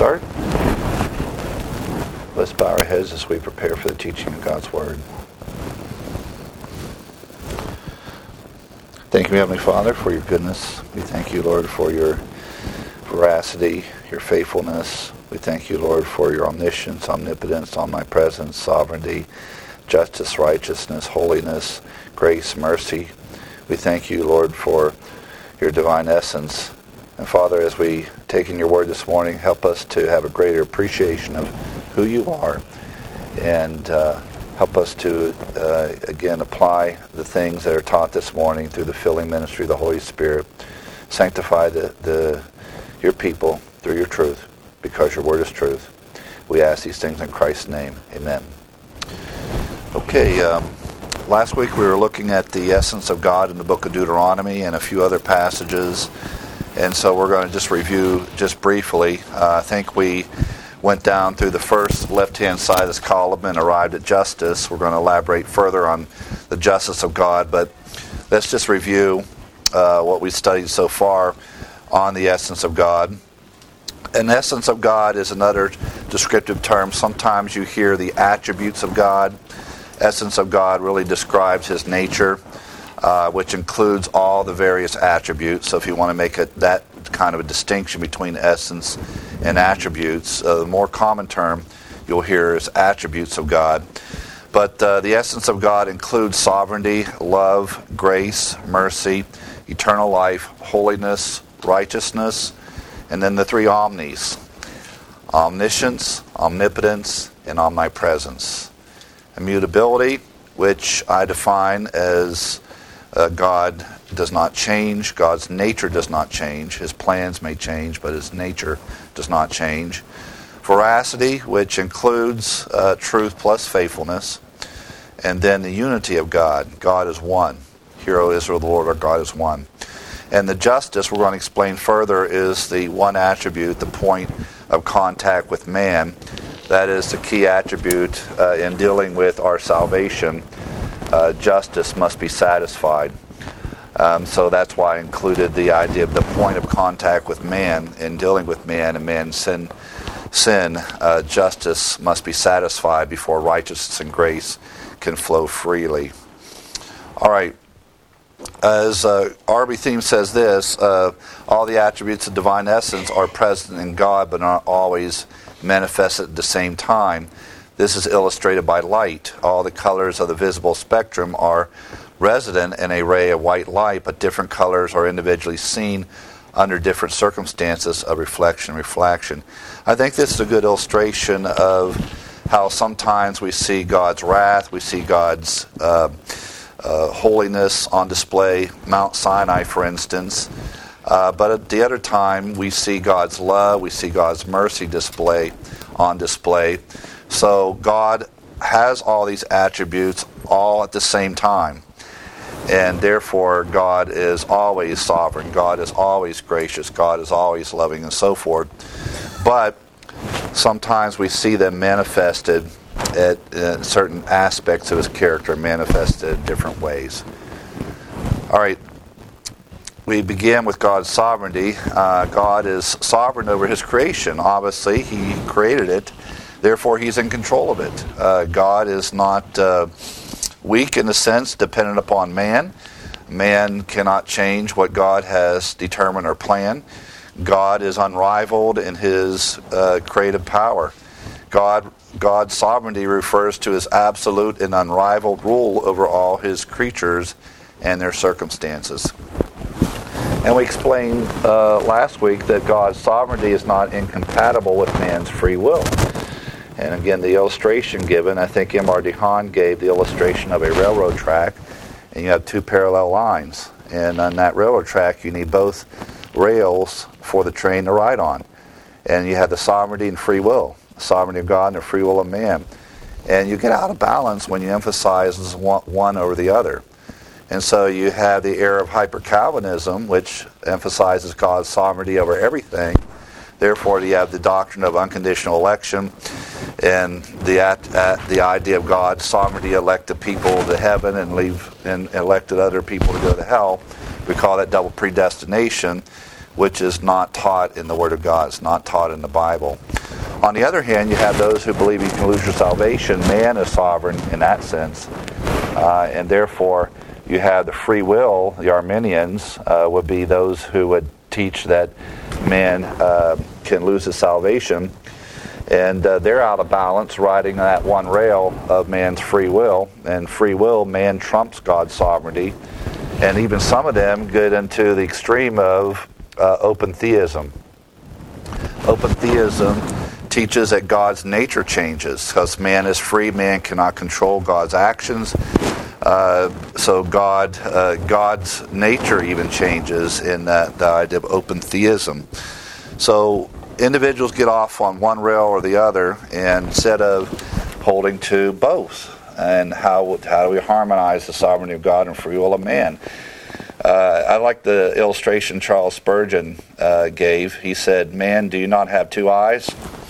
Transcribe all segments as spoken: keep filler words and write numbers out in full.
start? Let's bow our heads as we prepare for the teaching of God's Word. Thank you, Heavenly Father, for your goodness. We thank you, Lord, for your veracity, your faithfulness. We thank you, Lord, for your omniscience, omnipotence, omnipresence, sovereignty, justice, righteousness, holiness, grace, mercy. We thank you, Lord, for your divine essence. And Father, as we take in your word this morning, help us to have a greater appreciation of who you are, and uh, help us to, uh, again, apply the things that are taught this morning through the filling ministry of the Holy Spirit. Sanctify the, the your people through your truth, because your word is truth. We ask these things in Christ's name. Amen. Okay, um, last week we were looking at the essence of God in the book of Deuteronomy and a few other passages. And so we're going to just review just briefly. Uh, I think we went down through the first left-hand side of this column and arrived at justice. We're going to elaborate further on the justice of God, but let's just review uh, what we've studied so far on the essence of God. An essence of God is another descriptive term. Sometimes you hear the attributes of God. Essence of God really describes his nature, uh, which includes all the various attributes. So if you want to make it that kind of a distinction between essence and attributes, uh, the more common term you'll hear is attributes of God. But uh, the essence of God includes sovereignty, love, grace, mercy, eternal life, holiness, righteousness, and then the three omnis: omniscience, omnipotence, and omnipresence. Immutability, which I define as uh, God does not change. God's nature does not change. His plans may change, but his nature does not change. Veracity, which includes uh, truth plus faithfulness. And then the unity of God. God is one. Hear, O Israel, the Lord our God is one. And the justice, we're going to explain further, is the one attribute, the point of contact with man. That is the key attribute uh, in dealing with our salvation. Uh, justice must be satisfied. Um, so that's why I included the idea of the point of contact with man in dealing with man and man's sin. Sin, uh, justice must be satisfied before righteousness and grace can flow freely. All right. As uh, R B Theme says this, uh, all the attributes of divine essence are present in God but not always manifested at the same time. This is illustrated by light. All the colors of the visible spectrum are resident in a ray of white light, but different colors are individually seen under different circumstances of reflection and refraction. I think this is a good illustration of how sometimes we see God's wrath, we see God's uh, uh, holiness on display, Mount Sinai, for instance. Uh, but at the other time, we see God's love, we see God's mercy display on display. So God has all these attributes all at the same time. And therefore, God is always sovereign. God is always gracious. God is always loving, and so forth. But sometimes we see them manifested at uh, certain aspects of his character, manifested in different ways. All right. We begin with God's sovereignty. Uh, God is sovereign over his creation. Obviously, he created it. Therefore, he's in control of it. Uh, God is not uh, weak in the sense dependent upon man. Man cannot change what God has determined or planned. God is unrivaled in his uh, creative power. God, God's sovereignty refers to his absolute and unrivaled rule over all his creatures and their circumstances. And we explained uh, last week that God's sovereignty is not incompatible with man's free will. And again, the illustration given, I think M R DeHaan gave the illustration of a railroad track, and you have two parallel lines. And on that railroad track, you need both rails for the train to ride on. And you have the sovereignty and free will, the sovereignty of God and the free will of man. And you get out of balance when you emphasize one over the other. And so you have the era of hyper-Calvinism, which emphasizes God's sovereignty over everything. Therefore, you have the doctrine of unconditional election and the uh, the idea of God's sovereignty elected people to heaven and leave and elected other people to go to hell. We call that double predestination. which is not taught in the Word of God. It's not taught in the Bible. On the other hand, you have those who believe you can lose your salvation. Man is sovereign in that sense. Uh, and therefore, you have the free will. The Arminians uh, would be those who would teach that man uh, can lose his salvation. And uh, they're out of balance, riding that one rail of man's free will. And free will, man trumps God's sovereignty. And even some of them get into the extreme of uh, open theism. Open theism teaches that God's nature changes. Because man is free, man cannot control God's actions. Uh, so God, uh, God's nature even changes in that the idea of open theism. So individuals get off on one rail or the other, and instead of holding to both. And how how do we harmonize the sovereignty of God and free will of man? Uh, I like the illustration Charles Spurgeon uh, gave. He said, "Man, do you not have two eyes?"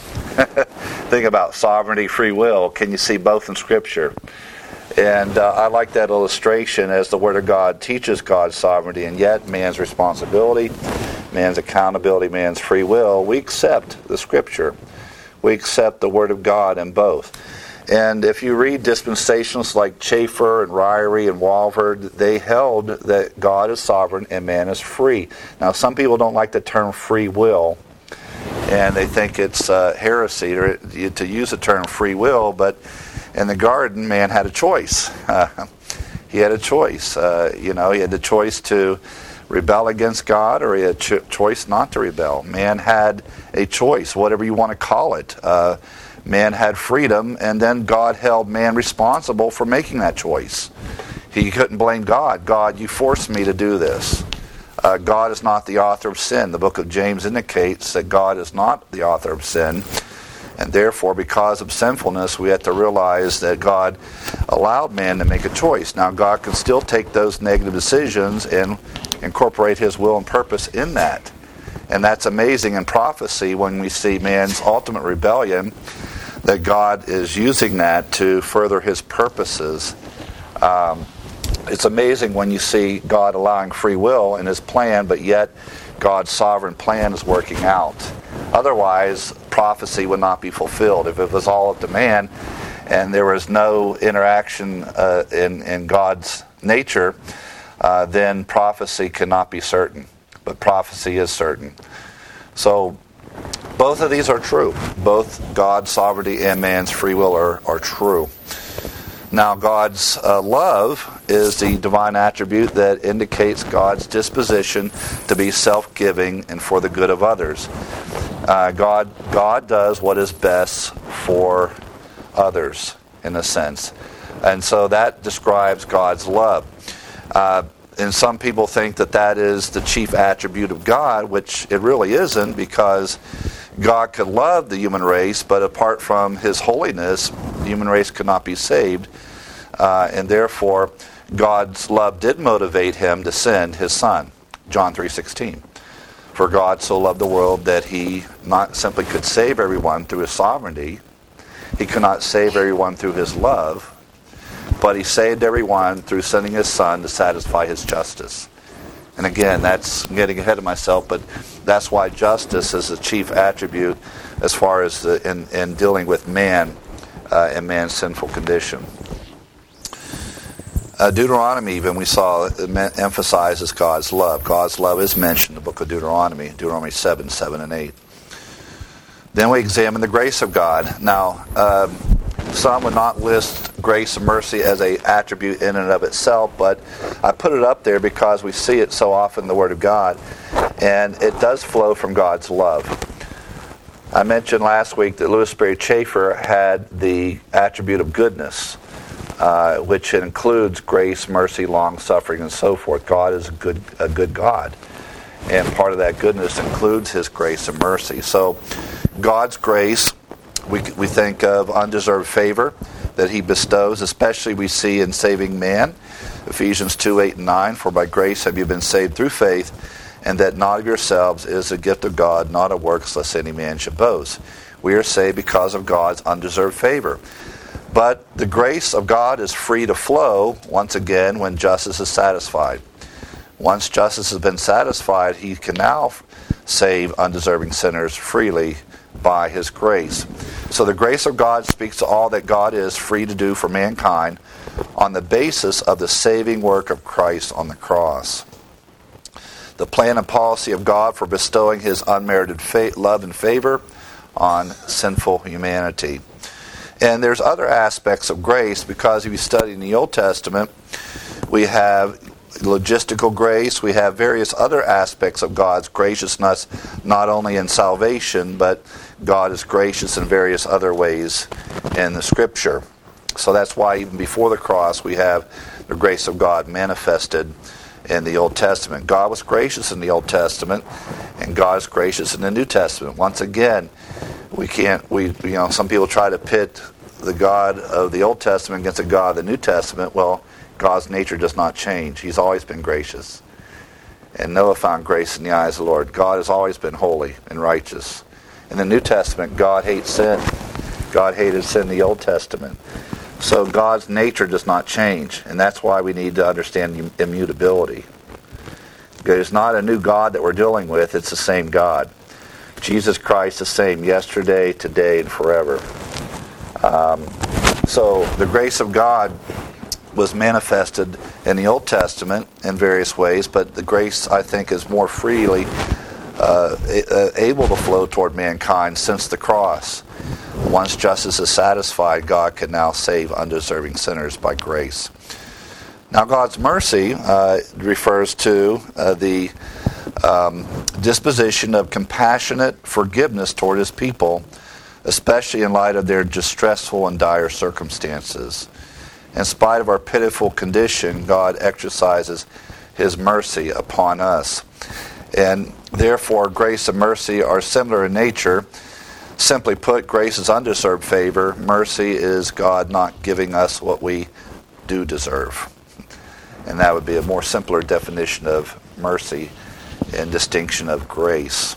Think about sovereignty, free will. Can you see both in Scripture? And uh, I like that illustration as the Word of God teaches God's sovereignty and yet man's responsibility, man's accountability, man's free will. We accept the Scripture. We accept the Word of God in both. And if you read dispensationalists like Chafer and Ryrie and Walvoord, they held that God is sovereign and man is free. Now, some people don't like the term free will, and they think it's uh, heresy to, to use the term free will, but in the garden, man had a choice. Uh, he had a choice. Uh, you know, he had the choice to rebel against God, or he had a cho- choice not to rebel. Man had a choice, whatever you want to call it. Uh, man had freedom, and then God held man responsible for making that choice. He couldn't blame God. God, you forced me to do this. Uh, God is not the author of sin. The book of James indicates that God is not the author of sin. And therefore, because of sinfulness, we have to realize that God allowed man to make a choice. Now, God can still take those negative decisions and incorporate His will and purpose in that. And that's amazing in prophecy when we see man's ultimate rebellion, that God is using that to further His purposes. Um, it's amazing when you see God allowing free will in His plan, but yet God's sovereign plan is working out. Otherwise, prophecy would not be fulfilled. If it was all up to man and there was no interaction uh, in, in God's nature, uh, then prophecy cannot be certain. But prophecy is certain. So both of these are true. Both God's sovereignty and man's free will are, are true. Now, God's uh, love is the divine attribute that indicates God's disposition to be self-giving and for the good of others. Uh, God, God does what is best for others, in a sense. And so that describes God's love. Uh, and some people think that that is the chief attribute of God, which it really isn't, because God could love the human race, but apart from His holiness, the human race could not be saved. Uh, and therefore, God's love did motivate Him to send His Son, John three sixteen. For God so loved the world that He not simply could save everyone through His sovereignty, He could not save everyone through His love, but He saved everyone through sending His Son to satisfy His justice. And again, that's I'm getting ahead of myself, but that's why justice is the chief attribute as far as the, in, in dealing with man uh, and man's sinful condition. Uh, Deuteronomy, even we saw, emphasizes God's love. God's love is mentioned in the book of Deuteronomy, Deuteronomy seven, seven and eight. Then we examine the grace of God. Now, um, some would not list grace and mercy as an attribute in and of itself, but I put it up there because we see it so often in the Word of God, and it does flow from God's love. I mentioned last week that Louis Sperry Chafer had the attribute of goodness, uh, which includes grace, mercy, long-suffering, and so forth. God is a good, a good God, and part of that goodness includes His grace and mercy. So God's grace, we we think of undeserved favor that He bestows, especially we see in saving man. Ephesians two, eight and nine, for by grace have you been saved through faith, and that not of yourselves is a gift of God, not of works, lest any man should boast. We are saved because of God's undeserved favor. But the grace of God is free to flow, once again, when justice is satisfied. Once justice has been satisfied, he can now save undeserving sinners freely by his grace. So the grace of God speaks to all that God is free to do for mankind on the basis of the saving work of Christ on the cross. The plan and policy of God for bestowing his unmerited fa- love and favor on sinful humanity. And there's other aspects of grace, because if you study in the Old Testament, we have logistical grace, we have various other aspects of God's graciousness, not only in salvation, but God is gracious in various other ways in the Scripture. So that's why even before the cross we have the grace of God manifested in the Old Testament. God was gracious in the Old Testament, and God is gracious in the New Testament. Once again, we can't, we you know, some people try to pit the God of the Old Testament against the God of the New Testament. Well, God's nature does not change. He's always been gracious. And Noah found grace in the eyes of the Lord. God has always been holy and righteous. In the New Testament, God hates sin. God hated sin in the Old Testament. So God's nature does not change, and that's why we need to understand immutability. It's not a new God that we're dealing with, it's the same God. Jesus Christ the same yesterday, today, and forever. Um, so the grace of God was manifested in the Old Testament in various ways, but the grace, I think, is more freely uh, able to flow toward mankind since the cross. Once justice is satisfied, God can now save undeserving sinners by grace. Now, God's mercy uh, refers to uh, the um, disposition of compassionate forgiveness toward his people, especially in light of their distressful and dire circumstances. In spite of our pitiful condition, God exercises his mercy upon us. And therefore, grace and mercy are similar in nature. Simply put, grace is undeserved favor. Mercy is God not giving us what we do deserve. And that would be a more simpler definition of mercy and distinction of grace.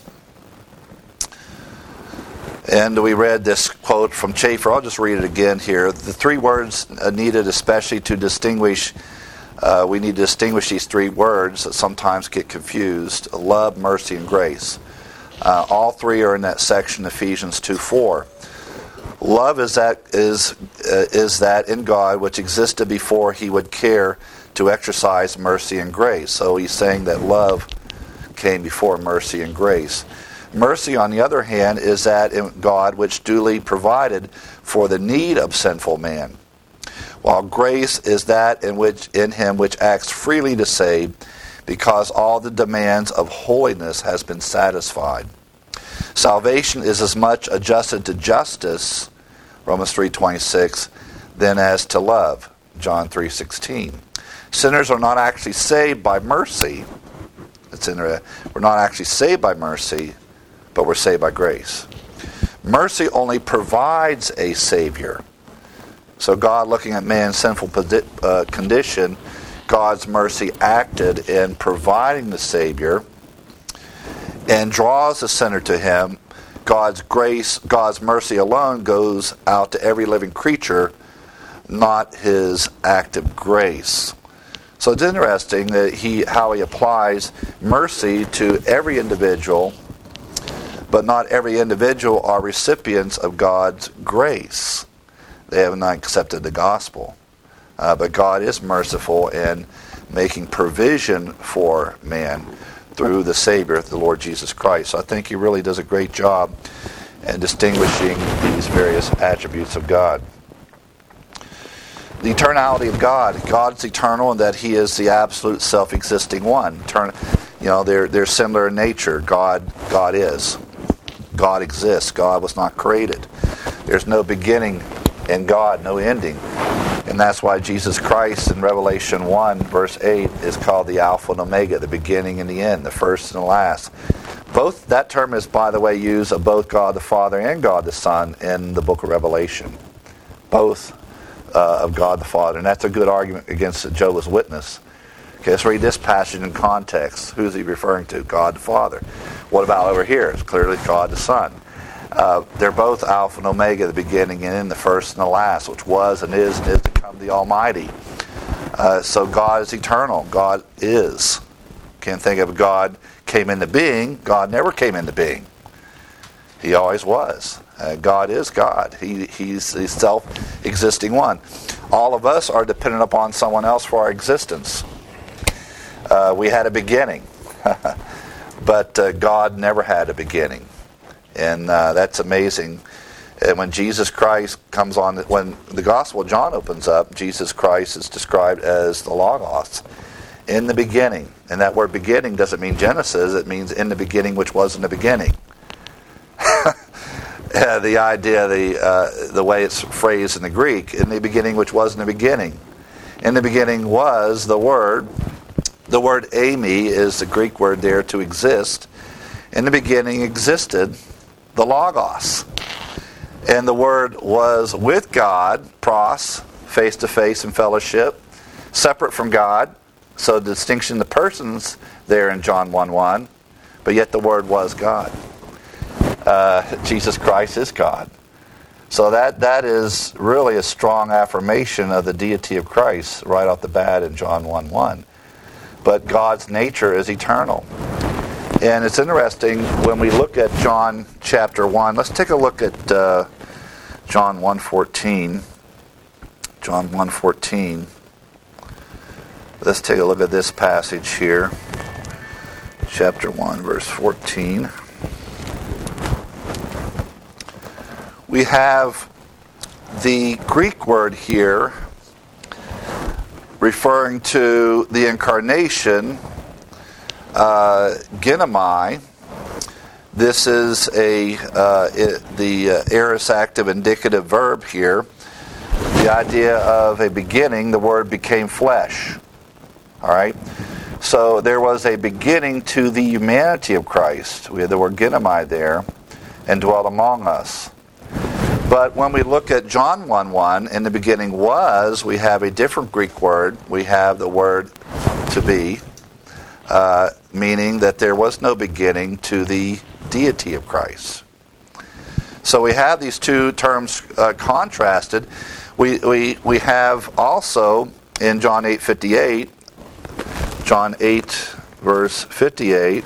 And we read this quote from Chafer. I'll just read it again here. The three words needed especially to distinguish, uh, we need to distinguish these three words that sometimes get confused: love, mercy, and grace. Uh, all three are in that section, Ephesians two four. Love is that is uh, is that in God which existed before he would care to exercise mercy and grace. So he's saying that love came before mercy and grace. Mercy, on the other hand, is that in God which duly provided for the need of sinful man, while grace is that in which in him which acts freely to save, because all the demands of holiness has been satisfied. Salvation is as much adjusted to justice, Romans three twenty-six, than as to love, John three sixteen. Sinners are not actually saved by mercy. It's in there. We're not actually saved by mercy, but we're saved by grace. Mercy only provides a Savior. So God, looking at man's sinful uh, condition, God's mercy acted in providing the Savior and draws the sinner to him. God's grace, God's mercy alone goes out to every living creature, not his active grace. So it's interesting that he how he applies mercy to every individual, but not every individual are recipients of God's grace. They have not accepted the gospel. Uh, but God is merciful in making provision for man through the Savior, the Lord Jesus Christ. So I think he really does a great job in distinguishing these various attributes of God. The eternality of God. God is eternal in that he is the absolute self-existing one. Etern- you know, they're, they're similar in nature. God, God is. God exists. God was not created. There's no beginning in God, no ending. And that's why Jesus Christ in Revelation one, verse eight, is called the Alpha and Omega, the beginning and the end, the first and the last. Both that term is, by the way, used of both God the Father and God the Son in the book of Revelation. Both uh, of God the Father. And that's a good argument against Jehovah's Witness. Okay, let's read this passage in context. Who's he referring to? God the Father. What about over here? It's clearly God the Son. Uh, they're both Alpha and Omega, the beginning and end, the first and the last, which was and is and is to come the Almighty. Uh, so God is eternal. God is. can't think of God came into being. God never came into being. He always was. Uh, God is God. He, he's the self-existing one. All of us are dependent upon someone else for our existence. Uh, we had a beginning, but uh, God never had a beginning. And uh, that's amazing. And when Jesus Christ comes on, when the Gospel of John opens up, Jesus Christ is described as the Logos, in the beginning. And that word beginning doesn't mean Genesis, it means in the beginning, which was in the beginning. uh, the idea, the uh, the way it's phrased in the Greek, in the beginning, which was in the beginning. In the beginning was the Word. The word eimi is the Greek word there, to exist. In the beginning existed the Logos. And the Word was with God, pros, face-to-face in fellowship, separate from God. So the distinction of the persons there in John one one, but yet the Word was God. Uh, Jesus Christ is God. So that that is really a strong affirmation of the deity of Christ right off the bat in John one one. But God's nature is eternal. And it's interesting when we look at John chapter one. Let's take a look at uh, John one fourteen. John one fourteen. Let's take a look at this passage here. Chapter one, verse fourteen. We have the Greek word here referring to the incarnation, uh, ginomai. This is a uh, it, the uh, aorist active indicative verb here. The idea of a beginning, the Word became flesh. All right? So there was a beginning to the humanity of Christ. We had the word ginomai there, and dwelt among us. But when we look at John one one, in the beginning was, we have a different Greek word. We have the word to be, uh, meaning that there was no beginning to the deity of Christ. So we have these two terms uh, contrasted. We, we, we have also in John eight fifty-eight, John eight verse fifty-eight,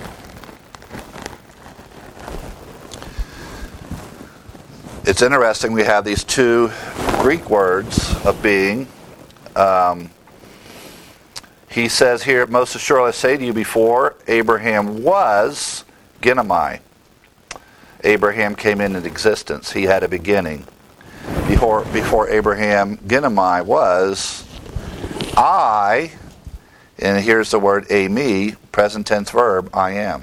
it's interesting, we have these two Greek words of being. Um, he says here, most assuredly I say to you, before Abraham was, ginomai. Abraham came into existence. He had a beginning. Before, before Abraham, ginomai was, I, and here's the word eimi, present tense verb, I am.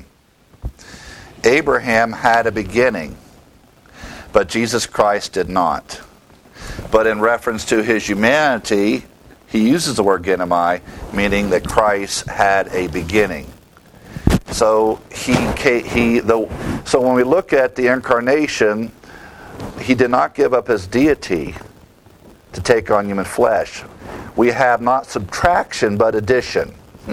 Abraham had a beginning, but Jesus Christ did not. But in reference to his humanity, he uses the word ginomai, meaning that Christ had a beginning. So he, he, the, so when we look at the incarnation, he did not give up his deity to take on human flesh. We have not subtraction, but addition.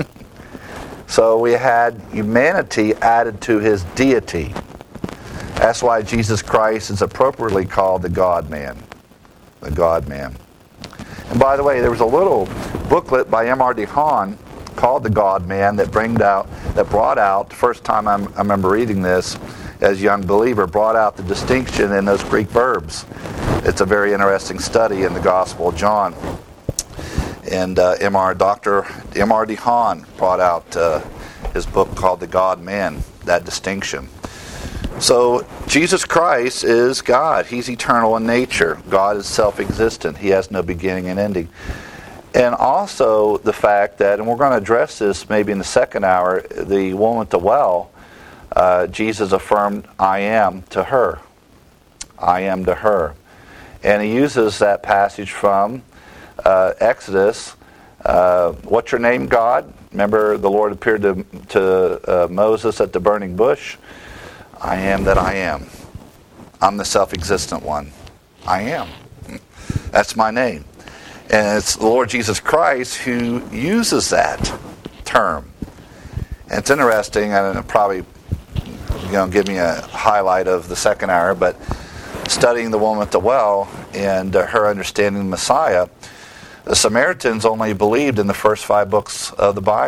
So we had humanity added to his deity. That's why Jesus Christ is appropriately called the God-man. The God-man. And by the way, there was a little booklet by M R DeHaan called The God-Man that, bringed out, that brought out, the first time I'm, I remember reading this as a young believer, brought out the distinction in those Greek verbs. It's a very interesting study in the Gospel of John. And uh, M R Doctor M R DeHaan brought out uh, his book called The God-Man, that distinction. So Jesus Christ is God. He's eternal in nature. God is self-existent. He has no beginning and ending. And also the fact that, and we're going to address this maybe in the second hour, the woman at the well, uh, Jesus affirmed, I am to her. I am to her. And he uses that passage from uh, Exodus. Uh, what's your name, God? Remember the Lord appeared to, to uh, Moses at the burning bush? I am that I am. I'm the self-existent one. I am. That's my name. And it's the Lord Jesus Christ who uses that term. And it's interesting, and it'll probably you know, give me a highlight of the second hour, but studying the woman at the well and uh, her understanding the Messiah, the Samaritans only believed in the first five books of the Bible.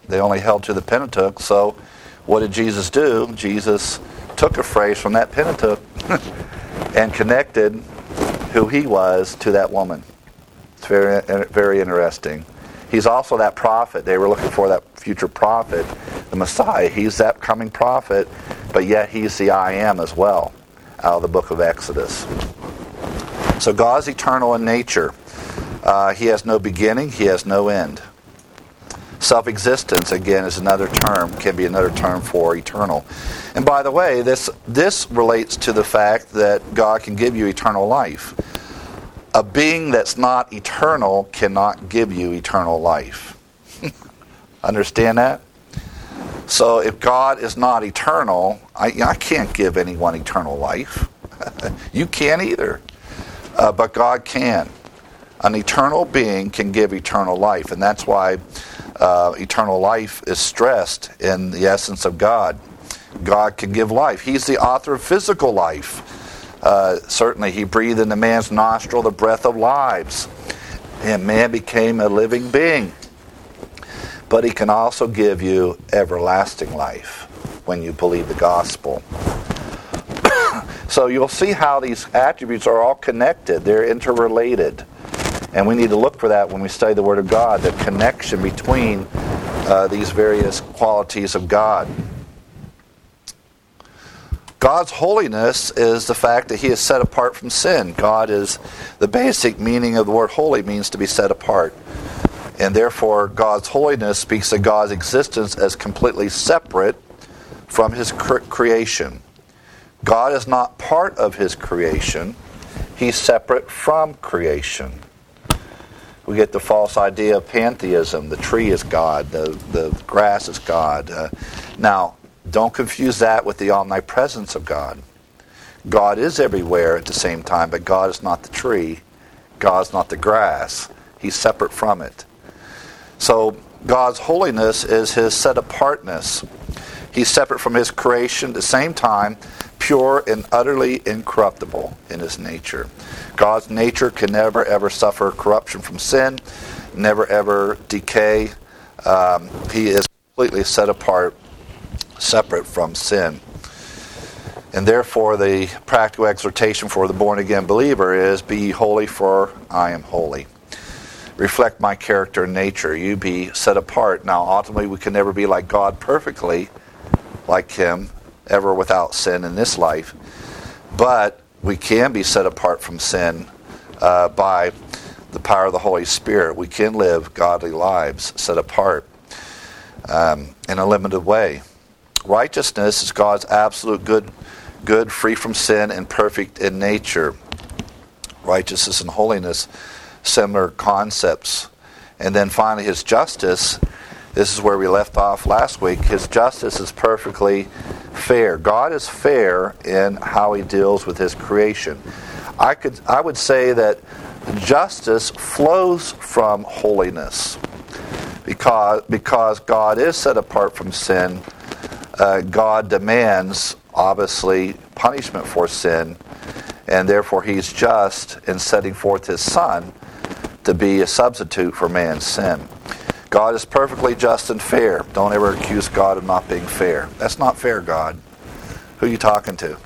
They only held to the Pentateuch. So what did Jesus do? Jesus took a phrase from that Pentateuch and connected who he was to that woman. It's very, very interesting. He's also that prophet. They were looking for that future prophet, the Messiah. He's that coming prophet, but yet he's the I am as well, out of the book of Exodus. So God's eternal in nature. Uh, he has no beginning. He has no end. Self-existence, again, is another term, can be another term for eternal. And by the way, this this relates to the fact that God can give you eternal life. A being that's not eternal cannot give you eternal life. Understand that? So if God is not eternal, I, I can't give anyone eternal life. You can't either. Uh, but God can. An eternal being can give eternal life. And that's why uh, eternal life is stressed in the essence of God. God can give life. He's the author of physical life. Uh, certainly, he breathed into man's nostril the breath of lives, and man became a living being. But he can also give you everlasting life when you believe the gospel. So you'll see how these attributes are all connected. They're interrelated. And we need to look for that when we study the Word of God, the connection between uh, these various qualities of God. God's holiness is the fact that he is set apart from sin. God is, the basic meaning of the word holy means to be set apart. And therefore, God's holiness speaks of God's existence as completely separate from his cre- creation. God is not part of his creation. He's separate from creation. We get the false idea of pantheism. The tree is God. The, the grass is God. Uh, now, don't confuse that with the omnipresence of God. God is everywhere at the same time, but God is not the tree. God is not the grass. He's separate from it. So God's holiness is his set-apartness. He's separate from his creation, at the same time, pure and utterly incorruptible in his nature. God's nature can never ever suffer corruption from sin, never ever decay. Um, he is completely set apart, separate from sin. And therefore the practical exhortation for the born-again believer is, be ye holy, for I am holy. Reflect my character and nature. You be set apart. Now ultimately we can never be like God perfectly, like him, ever without sin in this life. But we can be set apart from sin uh, by the power of the Holy Spirit. We can live godly lives set apart um, in a limited way. Righteousness is God's absolute good, good, free from sin and perfect in nature. Righteousness and holiness, similar concepts. And then finally, his justice. This is where we left off last week. His justice is perfectly fair. God is fair in how he deals with his creation. I could, I would say that justice flows from holiness. Because, because God is set apart from sin, Uh, God demands, obviously, punishment for sin, and therefore he's just in setting forth his Son to be a substitute for man's sin. God is perfectly just and fair. Don't ever accuse God of not being fair. That's not fair, God. Who are you talking to?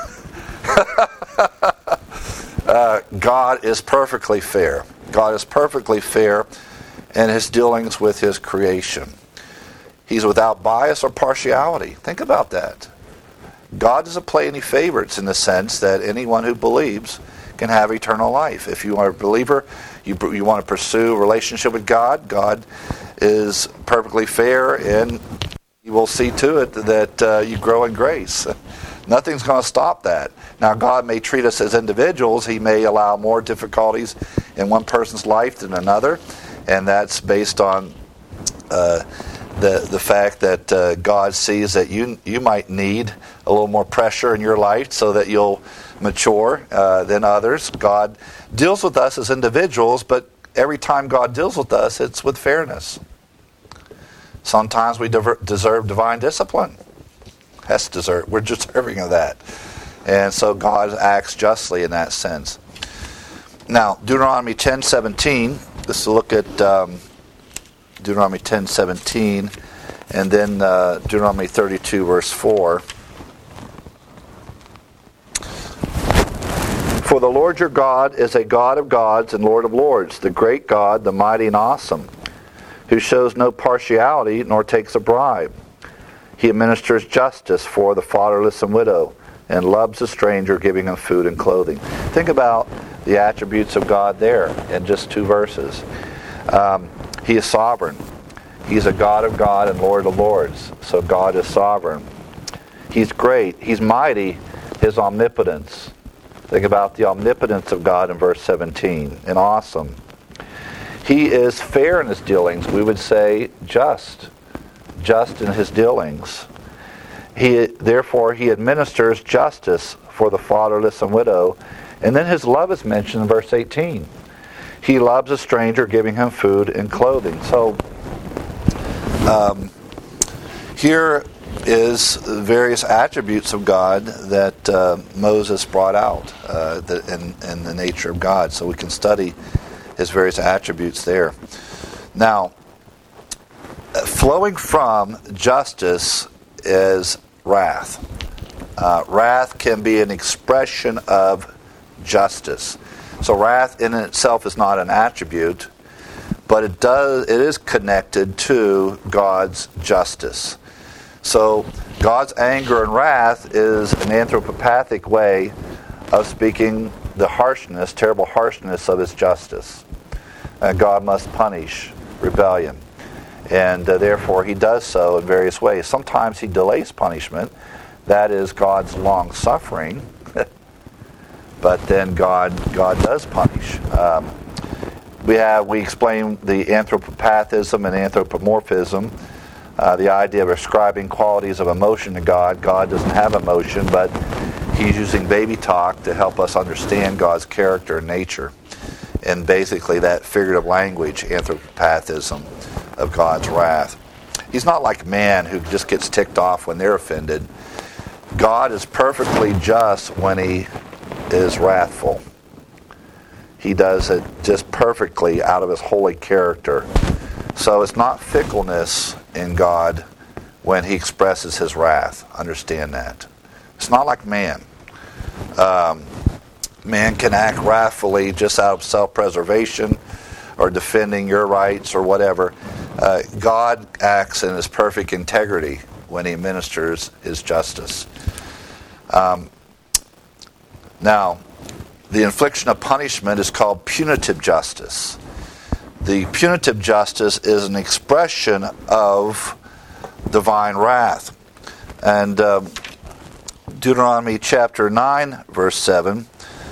uh, God is perfectly fair. God is perfectly fair in his dealings with his creation. He's without bias or partiality. Think about that. God doesn't play any favorites in the sense that anyone who believes can have eternal life. If you are a believer, you, you want to pursue a relationship with God, God is perfectly fair, and he will see to it that uh, you grow in grace. Nothing's going to stop that. Now, God may treat us as individuals. He may allow more difficulties in one person's life than another, and that's based on Uh, The the fact that uh, God sees that you you might need a little more pressure in your life so that you'll mature uh, than others. God deals with us as individuals, but every time God deals with us, it's with fairness. Sometimes we dever- deserve divine discipline. That's deserve. We're deserving of that, and so God acts justly in that sense. Now, Deuteronomy ten seventeen. Let's look at. Um, Deuteronomy ten seventeen, And then uh, Deuteronomy thirty-two, verse four. For the Lord your God is a God of gods and Lord of lords, the great God, the mighty and awesome, who shows no partiality nor takes a bribe. He administers justice for the fatherless and widow, and loves the stranger, giving him food and clothing. Think about the attributes of God there in just two verses. Um, he is sovereign. He's a God of God and Lord of lords. So God is sovereign. He's great. He's mighty. His omnipotence. Think about the omnipotence of God in verse seventeen. And awesome. He is fair in his dealings. We would say just. Just in his dealings. He, therefore, he administers justice for the fatherless and widow. And then his love is mentioned in verse eighteen. He loves a stranger, giving him food and clothing. So, um, here is the various attributes of God that uh, Moses brought out uh, the, in, in the nature of God. So we can study his various attributes there. Now, flowing from justice is wrath. Uh, wrath can be an expression of justice. So wrath in itself is not an attribute, but it does. It is connected to God's justice. So God's anger and wrath is an anthropopathic way of speaking the harshness, terrible harshness of his justice. Uh, God must punish rebellion. And uh, therefore he does so in various ways. Sometimes he delays punishment. That is God's long suffering. But then God God does punish. Um, we have we explain the anthropopathism and anthropomorphism, uh, the idea of ascribing qualities of emotion to God. God doesn't have emotion, but he's using baby talk to help us understand God's character and nature. And basically that figurative language, anthropopathism, of God's wrath. He's not like man who just gets ticked off when they're offended. God is perfectly just when he is wrathful. He does it just perfectly out of his holy character. So it's not fickleness in God when he expresses his wrath. Understand that. It's not like man. Um, man can act wrathfully just out of self-preservation or defending your rights or whatever. Uh, God acts in his perfect integrity when he administers his justice. Um, now, the infliction of punishment is called punitive justice. The punitive justice is an expression of divine wrath. And um, Deuteronomy chapter nine, verse seven,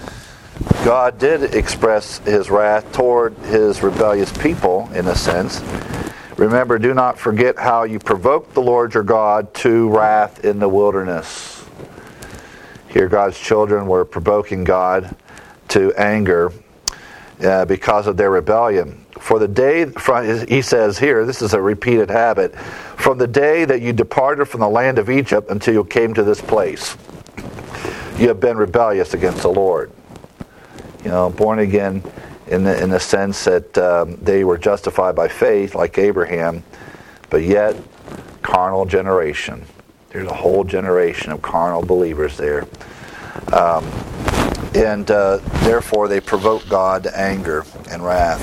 God did express his wrath toward his rebellious people, in a sense. Remember, do not forget how you provoked the Lord your God to wrath in the wilderness. Here God's children were provoking God to anger uh, because of their rebellion. For the day, from, he says here, this is a repeated habit, from the day that you departed from the land of Egypt until you came to this place, you have been rebellious against the Lord. You know, born again in the, in the sense that um, they were justified by faith like Abraham, but yet carnal generation. There's a whole generation of carnal believers there. Um, and uh, therefore they provoke God to anger and wrath.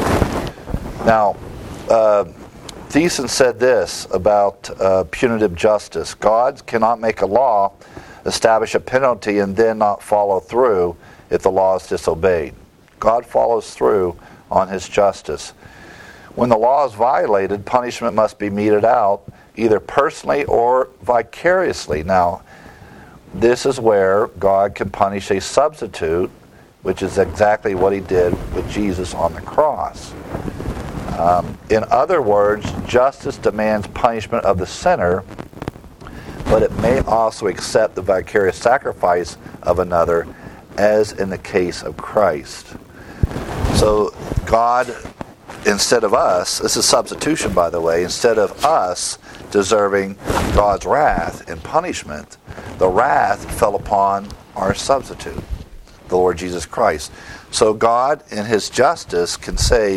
Now, uh, Thiessen said this about uh, punitive justice. God cannot make a law, establish a penalty, and then not follow through if the law is disobeyed. God follows through on his justice. When the law is violated, punishment must be meted out, either personally or vicariously. Now, this is where God can punish a substitute, which is exactly what he did with Jesus on the cross. Um, in other words, justice demands punishment of the sinner, but it may also accept the vicarious sacrifice of another, as in the case of Christ. So God, instead of us, this is substitution, by the way, instead of us deserving God's wrath and punishment, the wrath fell upon our substitute, the Lord Jesus Christ. So God, in his justice, can save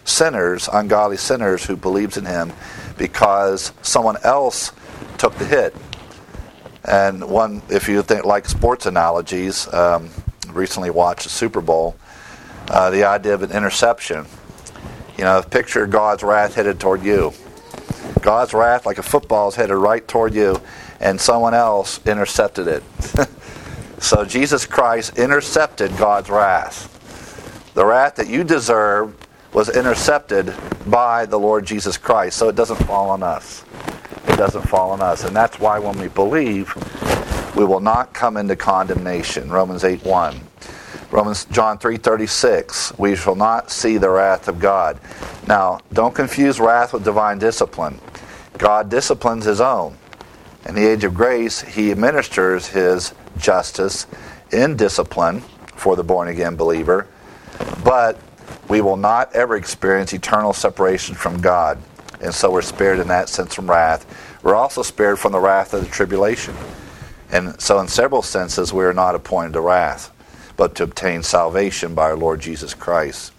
sinners, ungodly sinners who believes in him because someone else took the hit. And one, if you think like sports analogies, um, recently watched the Super Bowl, uh, the idea of an interception. You know, picture God's wrath headed toward you. God's wrath, like a football, is headed right toward you, and someone else intercepted it. So Jesus Christ intercepted God's wrath. The wrath that you deserved was intercepted by the Lord Jesus Christ, so it doesn't fall on us. It doesn't fall on us. And that's why when we believe, we will not come into condemnation. Romans eight one. Romans John three thirty-six, we shall not see the wrath of God. Now, don't confuse wrath with divine discipline. God disciplines his own. In the age of grace, he administers his justice in discipline for the born-again believer, but we will not ever experience eternal separation from God. And so we're spared in that sense from wrath. We're also spared from the wrath of the tribulation. And so in several senses, we are not appointed to wrath, but to obtain salvation by our Lord Jesus Christ.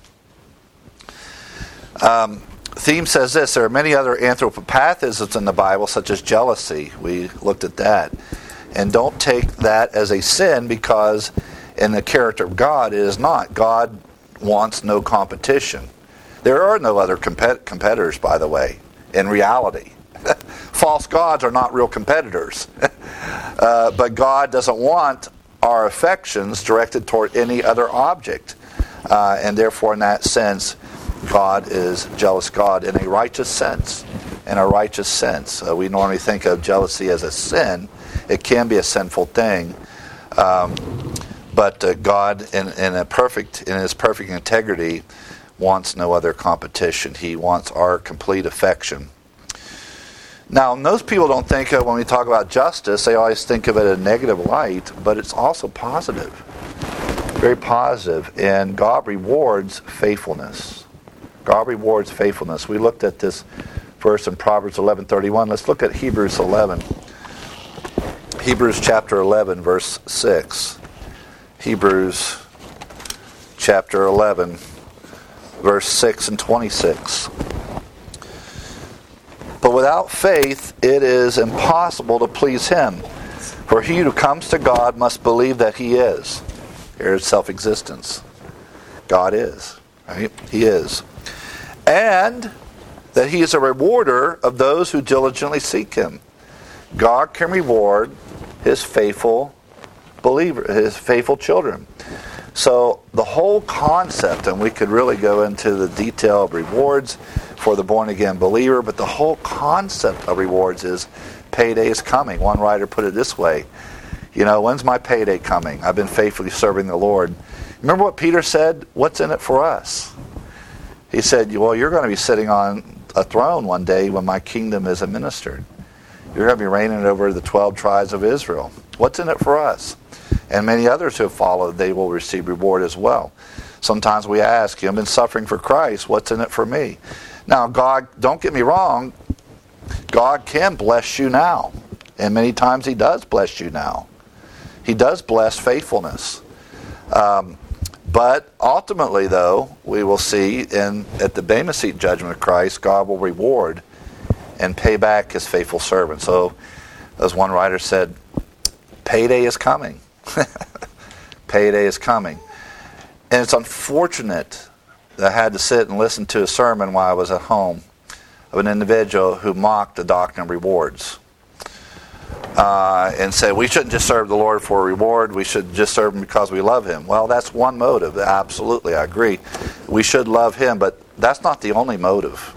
Um, Theme says this: there are many other anthropopathisms in the Bible, such as jealousy. We looked at that. And don't take that as a sin, because in the character of God, it is not. God wants no competition. There are no other compet- competitors, by the way, in reality. False gods are not real competitors. uh, but God doesn't want our affections directed toward any other object. Uh, and therefore, in that sense, God is jealous God in a righteous sense. In a righteous sense. Uh, we normally think of jealousy as a sin. It can be a sinful thing. Um, but uh, God, in, in a perfect, in his perfect integrity, wants no other competition. He wants our complete affection. Now, most people don't think of, when we talk about justice, they always think of it in a negative light, but it's also positive. Very positive. And God rewards faithfulness. God rewards faithfulness. We looked at this verse in Proverbs eleven thirty-one. Let's look at Hebrews eleven. Hebrews chapter eleven, verse six. Hebrews chapter eleven, verse six and twenty-six. But without faith it is impossible to please him. For he who comes to God must believe that he is. Here's self-existence. God is. Right? He is. And that he is a rewarder of those who diligently seek him. God can reward his faithful believer, his faithful children. So the whole concept, and we could really go into the detail of rewards for the born-again believer, but the whole concept of rewards is payday is coming. One writer put it this way: you know, when's my payday coming? I've been faithfully serving the Lord. Remember what Peter said? What's in it for us? He said, well, you're going to be sitting on a throne one day when my kingdom is administered. You're going to be reigning over the twelve tribes of Israel. What's in it for us? And many others who have followed, they will receive reward as well. Sometimes we ask, I've been suffering for Christ, what's in it for me? Now, God, don't get me wrong, God can bless you now. And many times he does bless you now. He does bless faithfulness. Um, but ultimately, though, we will see in at the Bema Seat judgment of Christ, God will reward and pay back his faithful servant. So, as one writer said, payday is coming. Payday is coming. And it's unfortunate that I had to sit and listen to a sermon while I was at home of an individual who mocked the doctrine of rewards. Uh, and said, we shouldn't just serve the Lord for a reward, we should just serve him because we love him. Well, that's one motive. Absolutely, I agree. We should love him, but that's not the only motive.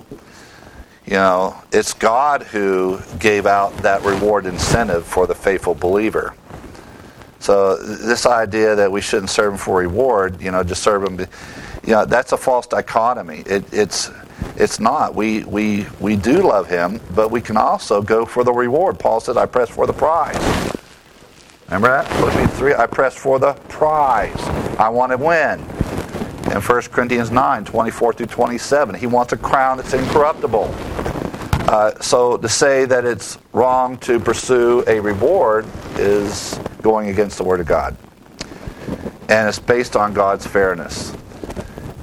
You know, it's God who gave out that reward incentive for the faithful believer. So this idea that we shouldn't serve him for reward, you know, just serve him, you know, that's a false dichotomy. It, it's it's not. We we we do love him, but we can also go for the reward. Paul said, I press for the prize. Remember that? Philippians three, I press for the prize. I want to win. In First Corinthians nine, twenty-four through twenty-seven, he wants a crown that's incorruptible. Uh, so to say that it's wrong to pursue a reward is going against the Word of God. And it's based on God's fairness.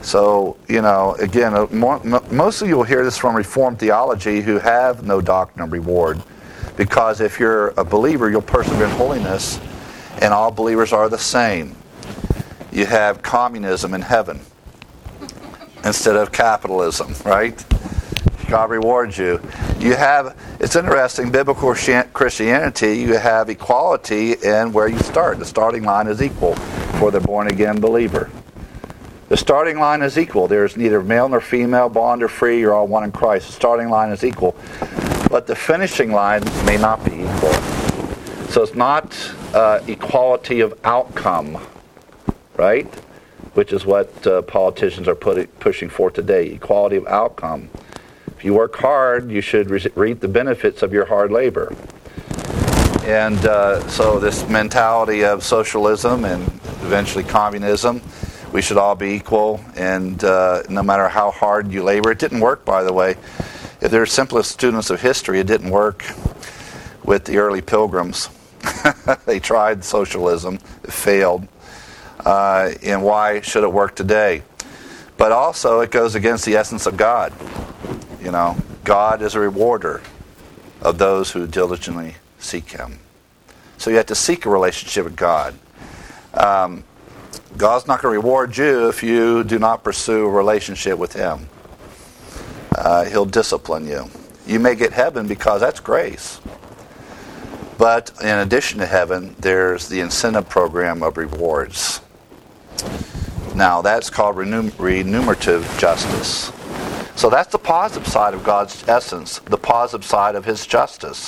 So, you know, again, uh, more, m- most of you will hear this from Reformed theology who have no doctrine of reward. Because if you're a believer, you'll persevere in holiness, and all believers are the same. You have communism in heaven instead of capitalism, right? God rewards you. You have, it's interesting, biblical Christianity, you have equality in where you start. The starting line is equal for the born-again believer. The starting line is equal. There's neither male nor female, bond or free. You're all one in Christ. The starting line is equal. But the finishing line may not be equal. So it's not uh, equality of outcome, right? Which is what uh, politicians are put, pushing for today. Equality of outcome. If you work hard, you should re- reap the benefits of your hard labor. And uh, so this mentality of socialism and eventually communism, we should all be equal, and uh, no matter how hard you labor. It didn't work, by the way. If they're simplest students of history, it didn't work with the early pilgrims. They tried socialism. It failed. Uh, and why should it work today? But also, it goes against the essence of God. You know, God is a rewarder of those who diligently seek Him. So you have to seek a relationship with God. Um, God's not going to reward you if you do not pursue a relationship with Him. Uh, he'll discipline you. You may get heaven because that's grace. But in addition to heaven, there's the incentive program of rewards. Now, that's called renum- remunerative justice. So that's the positive side of God's essence, the positive side of His justice.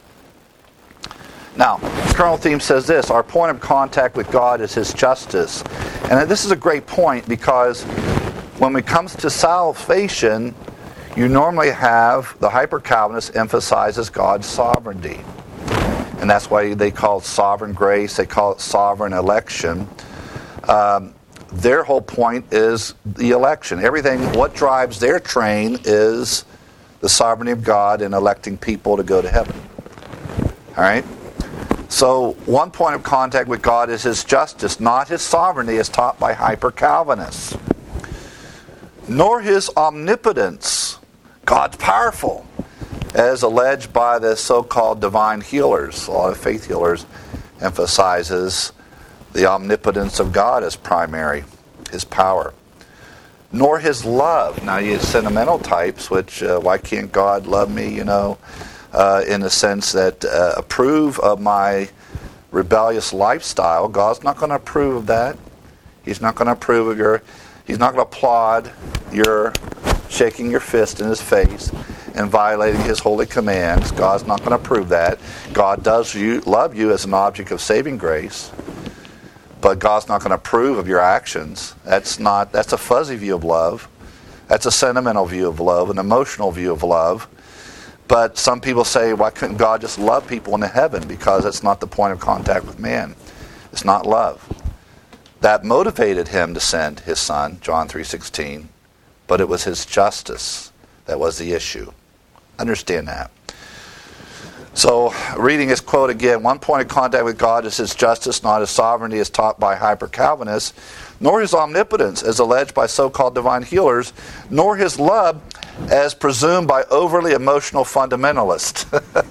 Now, Kernel Theme says this: our point of contact with God is His justice. And this is a great point, because when it comes to salvation, you normally have, the hyper-Calvinist emphasizes God's sovereignty. And that's why they call it sovereign grace, they call it sovereign election. Um, their whole point is the election. Everything, what drives their train is the sovereignty of God in electing people to go to heaven. All right? So one point of contact with God is His justice, not His sovereignty as taught by hyper-Calvinists. Nor His omnipotence. God's powerful, as alleged by the so-called divine healers. A lot of faith healers emphasizes the omnipotence of God as primary, His power. Nor His love. Now, you sentimental types, which, uh, why can't God love me, you know, uh, in the sense that uh, approve of my rebellious lifestyle. God's not going to approve of that. He's not going to approve of your, He's not going to applaud your shaking your fist in His face and violating His holy commands. God's not going to approve that. God does you, love you as an object of saving grace, but God's not going to approve of your actions. That's not. That's a fuzzy view of love. That's a sentimental view of love, an emotional view of love. But some people say, why couldn't God just love people in heaven? Because it's not the point of contact with man. It's not love. That motivated Him to send His Son, John three sixteen, but it was His justice that was the issue. Understand that. So, reading His quote again, one point of contact with God is His justice, not His sovereignty as taught by hyper-Calvinists, nor His omnipotence as alleged by so-called divine healers, nor His love as presumed by overly emotional fundamentalists,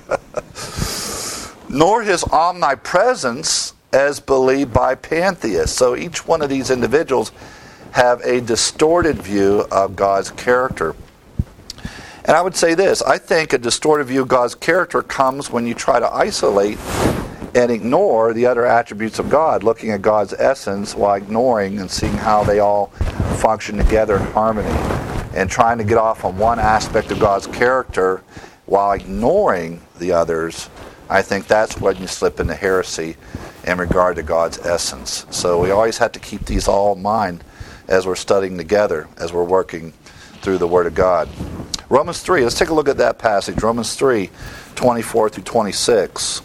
nor His omnipresence as believed by pantheists. So each one of these individuals have a distorted view of God's character. And I would say this: I think a distorted view of God's character comes when you try to isolate and ignore the other attributes of God, looking at God's essence while ignoring and seeing how they all function together in harmony, and trying to get off on one aspect of God's character while ignoring the others. I think that's when you slip into heresy in regard to God's essence. So we always have to keep these all in mind as we're studying together, as we're working through the Word of God. Romans three, let's take a look at that passage. Romans three, twenty-four through twenty-six.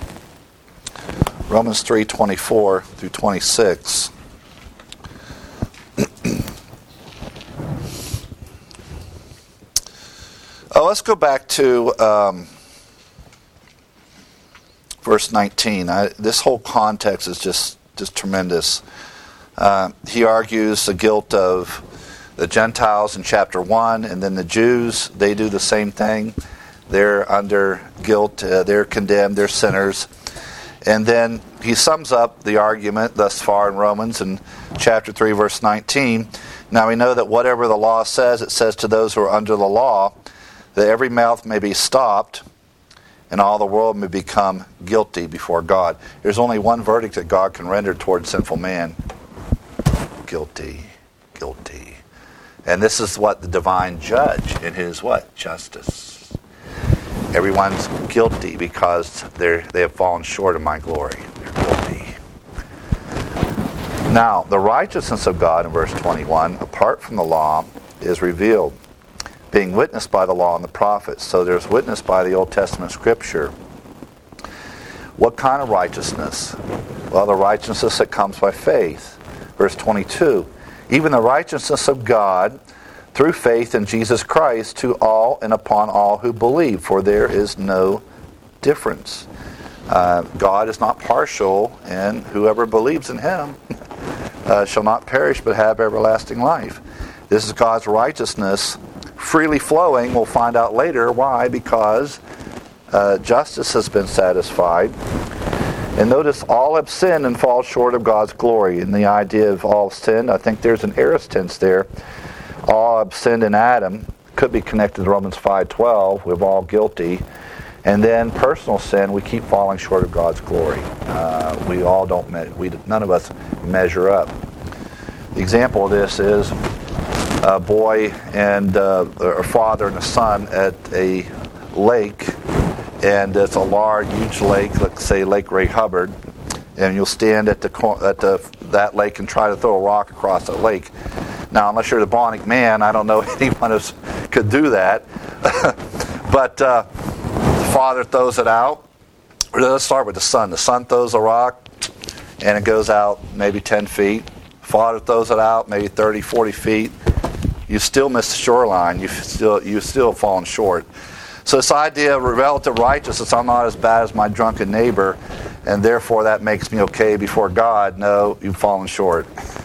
Romans three, twenty-four through twenty-six. Oh, let's go back to um, verse nineteen. I, this whole context is just, just tremendous. Uh, he argues the guilt of The Gentiles in chapter one, and then the Jews, they do the same thing. They're under guilt, uh, they're condemned, they're sinners. And then he sums up the argument thus far in Romans in chapter three, verse nineteen. Now we know that whatever the law says, it says to those who are under the law, that every mouth may be stopped, and all the world may become guilty before God. There's only one verdict that God can render towards sinful man. Guilty, guilty. And this is what the divine judge in his what? Justice. Everyone's guilty because they're, they have fallen short of my glory. They're guilty. Now, the righteousness of God in verse twenty-one, apart from the law, is revealed, being witnessed by the law and the prophets. So there's witness by the Old Testament Scripture. What kind of righteousness? Well, the righteousness that comes by faith. Verse twenty-two, even the righteousness of God through faith in Jesus Christ to all and upon all who believe, for there is no difference. Uh, God is not partial, and whoever believes in him uh, shall not perish but have everlasting life. This is God's righteousness freely flowing. We'll find out later why, because uh, justice has been satisfied. And notice, all have sinned and fall short of God's glory. And the idea of all sinned, I think there's an aorist tense there. All have sinned in Adam. Could be connected to Romans five twelve. We're all guilty. And then personal sin, we keep falling short of God's glory. Uh, we all don't, me- we none of us measure up. The example of this is a boy and uh, a father and a son at a lake. And it's a large, huge lake, let's say Lake Ray Hubbard, and you'll stand at the at the that lake and try to throw a rock across that lake. Now, unless you're the Bionic Man, I don't know anyone who could do that. But uh, the father throws it out. Let's start with the son. The son throws a rock, and it goes out maybe ten feet. Father throws it out maybe thirty, forty feet. You still miss the shoreline. You still you still fallen short. So this idea of relative righteousness, I'm not as bad as my drunken neighbor, and therefore that makes me okay before God. No, you've fallen short.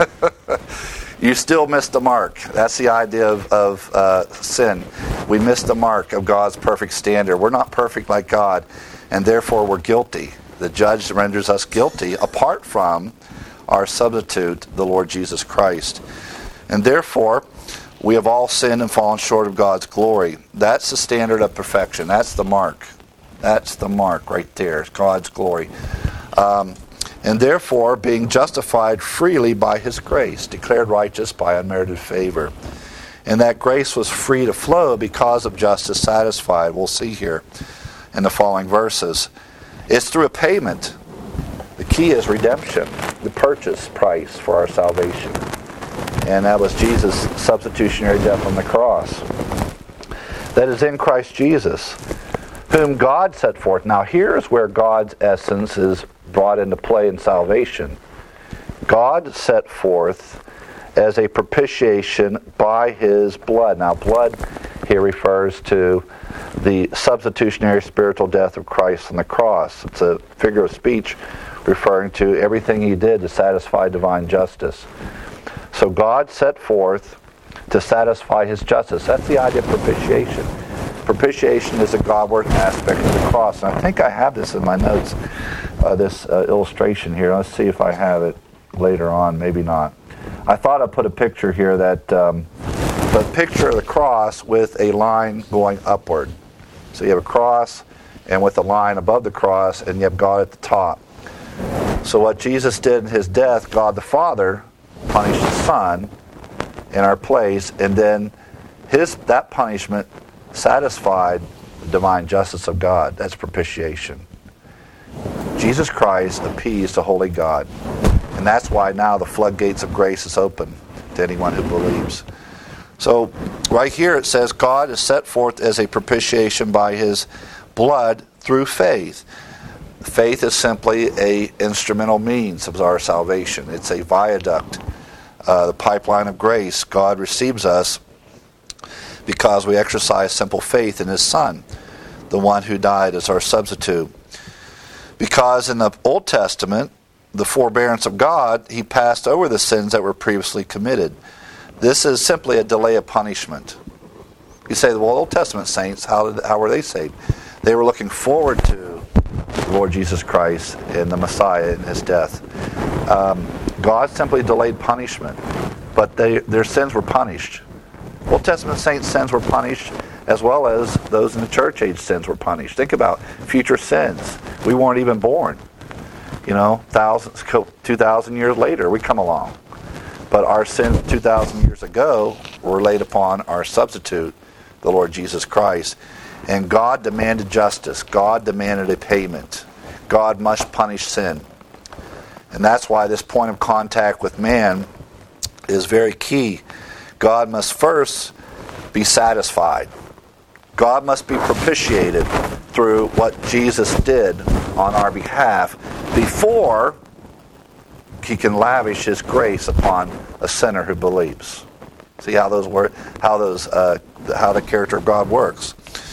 You still missed the mark. That's the idea of, of uh, sin. We missed the mark of God's perfect standard. We're not perfect like God, and therefore we're guilty. The judge renders us guilty apart from our substitute, the Lord Jesus Christ. And therefore, we have all sinned and fallen short of God's glory. That's the standard of perfection. That's the mark. That's the mark right there. It's God's glory. Um, and therefore, being justified freely by His grace, declared righteous by unmerited favor. And that grace was free to flow because of justice satisfied. We'll see here in the following verses. It's through a payment. The key is redemption, the purchase price for our salvation. And that was Jesus' substitutionary death on the cross. That is in Christ Jesus, whom God set forth. Now here's where God's essence is brought into play in salvation. God set forth as a propitiation by His blood. Now blood here refers to the substitutionary spiritual death of Christ on the cross. It's a figure of speech referring to everything He did to satisfy divine justice. So God set forth to satisfy His justice. That's the idea of propitiation. Propitiation is a Godward aspect of the cross. And I think I have this in my notes, uh, this uh, illustration here. Let's see if I have it later on. Maybe not. I thought I'd put a picture here that, um, the picture of the cross with a line going upward. So you have a cross and with a line above the cross, and you have God at the top. So what Jesus did in His death, God the Father punished the Son in our place, and then his that punishment satisfied the divine justice of God. That's propitiation. Jesus Christ appeased the holy God, and that's why now the floodgates of grace is open to anyone who believes. So right here it says God is set forth as a propitiation by His blood through faith. Faith is simply a instrumental means of our salvation. It's a viaduct, uh, the pipeline of grace. God receives us because we exercise simple faith in His Son, the one who died as our substitute. Because in the Old Testament, the forbearance of God, He passed over the sins that were previously committed. This is simply a delay of punishment. You say, well, Old Testament saints, how did, how were they saved? They were looking forward to the Lord Jesus Christ and the Messiah and his death. Um, God simply delayed punishment, but they, their sins were punished. Old Testament saints' sins were punished, as well as those in the church age sins were punished. Think about future sins. We weren't even born. You know, thousands, two thousand years later, we come along. But our sins two thousand years ago were laid upon our substitute, the Lord Jesus Christ. And God demanded justice. God demanded a payment. God must punish sin. And that's why this point of contact with man is very key. God must first be satisfied. God must be propitiated through what Jesus did on our behalf before he can lavish his grace upon a sinner who believes. See how those work, how those, uh, how the character of God works.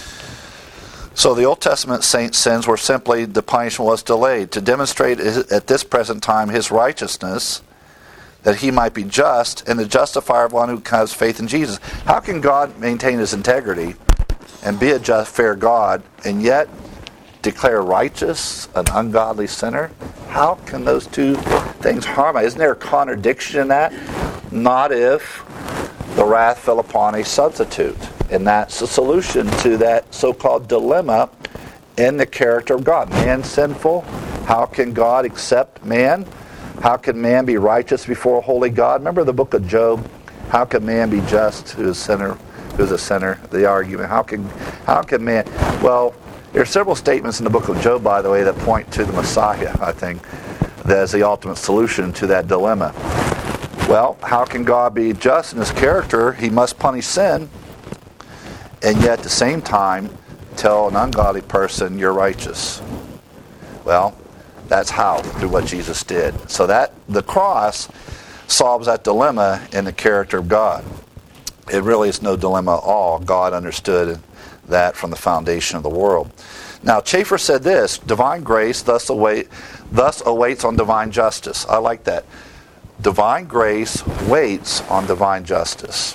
So the Old Testament saints' sins were simply, the punishment was delayed to demonstrate at this present time his righteousness, that he might be just and the justifier of one who has faith in Jesus. How can God maintain his integrity and be a just, fair God, and yet declare righteous an ungodly sinner? How can those two things harmonize? Isn't there a contradiction in that? Not if the wrath fell upon a substitute. And that's the solution to that so-called dilemma in the character of God. Man's sinful. How can God accept man? How can man be righteous before a holy God? Remember the book of Job? How can man be just who is sinner, who is a sinner? The argument. How can how can man? Well, there are several statements in the book of Job, by the way, that point to the Messiah, I think, as the ultimate solution to that dilemma. Well, how can God be just in his character? He must punish sin, and yet at the same time tell an ungodly person, you're righteous. Well, that's how, through what Jesus did. So that the cross solves that dilemma in the character of God. It really is no dilemma at all. God understood that from the foundation of the world. Now, Chafer said this, divine grace thus, await, thus awaits on divine justice. I like that. Divine grace waits on divine justice.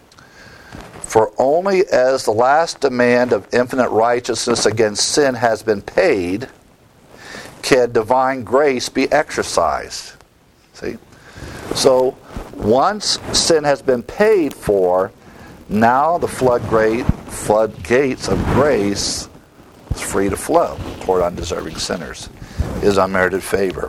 For only as the last demand of infinite righteousness against sin has been paid, can divine grace be exercised. See? So, once sin has been paid for, now the floodgate, floodgates of grace is free to flow toward undeserving sinners. His unmerited favor.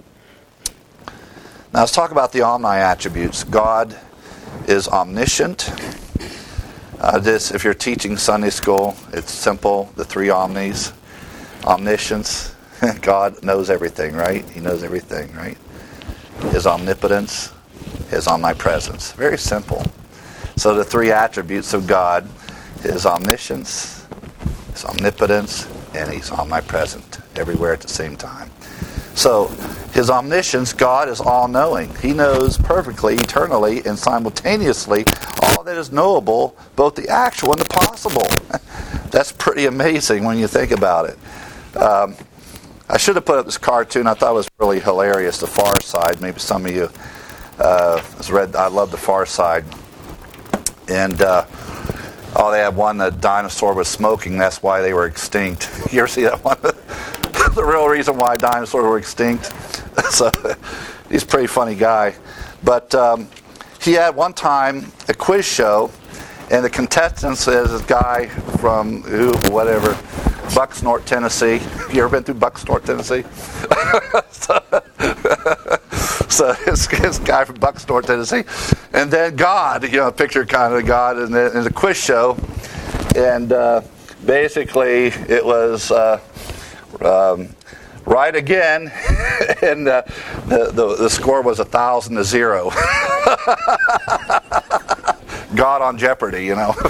Now let's talk about the omni attributes. God is omniscient. Uh, this, if you're teaching Sunday school, it's simple. The three omnis. Omniscience. God knows everything, right? He knows everything, right? His omnipotence, his omnipresence. Very simple. So the three attributes of God, his omniscience, his omnipotence, and he's omnipresent everywhere at the same time. So his omniscience, God is all-knowing. He knows perfectly, eternally, and simultaneously all that is knowable, both the actual and the possible. That's pretty amazing when you think about it. Um, I should have put up this cartoon. I thought it was really hilarious, The Far Side. Maybe some of you uh, has read, I love The Far Side. And uh, oh, they had one, the dinosaur was smoking. That's why they were extinct. You ever see that one? The real reason why dinosaurs were extinct. So he's a pretty funny guy. But um, he had one time a quiz show, and the contestants is this guy from who, whatever, Bucksnort, Tennessee. You ever been through Bucksnort, Tennessee? so, so this, this guy from Bucksnort, Tennessee, and then God, you know, picture kind of God in the, in the quiz show, and uh, basically it was uh, um, right again, and uh, the, the the score was a thousand to zero. God on Jeopardy, you know.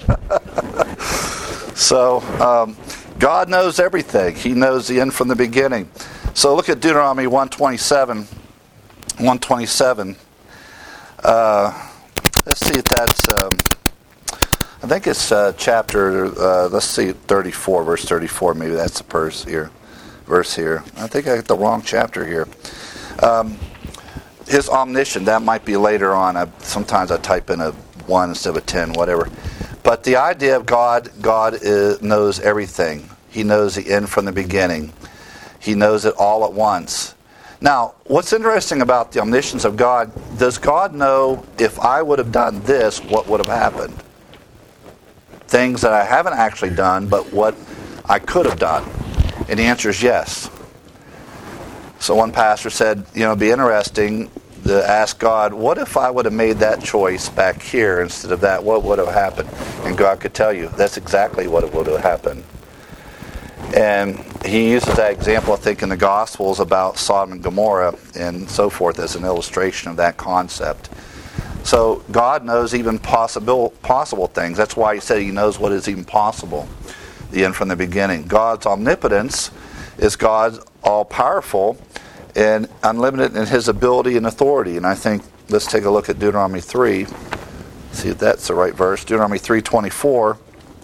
So um, God knows everything. He knows the end from the beginning. So look at Deuteronomy one twenty-seven. one twenty-seven. Uh, let's see if that's. Um, I think it's uh, chapter. Uh, let's see, thirty-four, verse thirty-four. Maybe that's the verse here. Verse here. I think I got the wrong chapter here. Um, his omniscience, that might be later on. I, sometimes I type in a one instead of a ten, whatever. But the idea of God, God is, knows everything. He knows the end from the beginning. He knows it all at once. Now, what's interesting about the omniscience of God, does God know if I would have done this, what would have happened? Things that I haven't actually done, but what I could have done. And the answer is yes. So one pastor said, you know, it'd be interesting to ask God, what if I would have made that choice back here instead of that? What would have happened? And God could tell you, that's exactly what would have happened. And he uses that example, I think, in the Gospels about Sodom and Gomorrah and so forth as an illustration of that concept. So God knows even possible possible things. That's why he said he knows what is even possible, the end from the beginning. God's omnipotence is God all-powerful and unlimited in his ability and authority. And I think, let's take a look at Deuteronomy three. See if that's the right verse. Deuteronomy three twenty-four.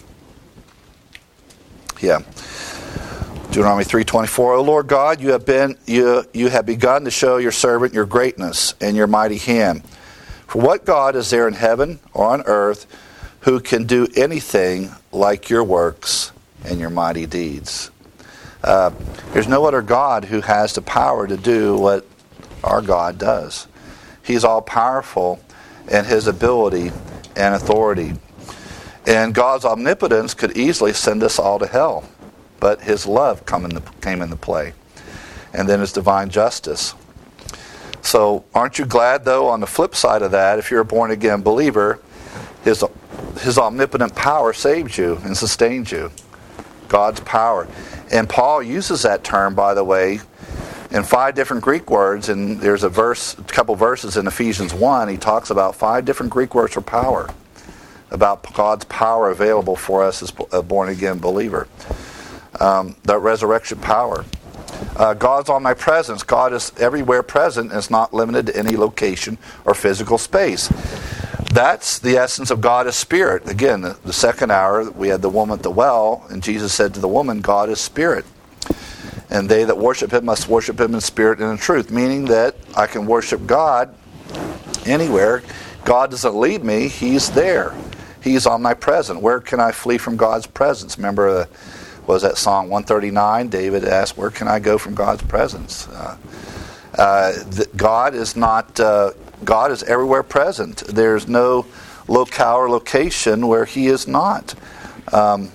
Yeah. Deuteronomy three twenty-four. O Lord God, you have been you you have begun to show your servant your greatness and your mighty hand. For what God is there in heaven or on earth who can do anything like your works and your mighty deeds? Uh, there's no other God who has the power to do what our God does. He's all powerful in his ability and authority. And God's omnipotence could easily send us all to hell. But his love come into, came into play. And then his divine justice. So aren't you glad, though, on the flip side of that, if you're a born-again believer, his, his omnipotent power saves you and sustains you. God's power. And Paul uses that term, by the way, in five different Greek words. And there's a verse, a couple verses in Ephesians one, he talks about five different Greek words for power. About God's power available for us as a born-again believer. Um, the resurrection power. Uh, God's omnipresence. God is everywhere present and is not limited to any location or physical space. That's the essence of God as spirit. Again, the, the second hour, we had the woman at the well, and Jesus said to the woman, God is spirit. And they that worship him must worship him in spirit and in truth, meaning that I can worship God anywhere. God doesn't leave me, he's there. He's omnipresent. Where can I flee from God's presence? Remember, uh, was that Psalm one thirty-nine? David asked, where can I go from God's presence? Uh, uh, the, God is not... Uh, God is everywhere present. There's no locale or location where he is not. Um,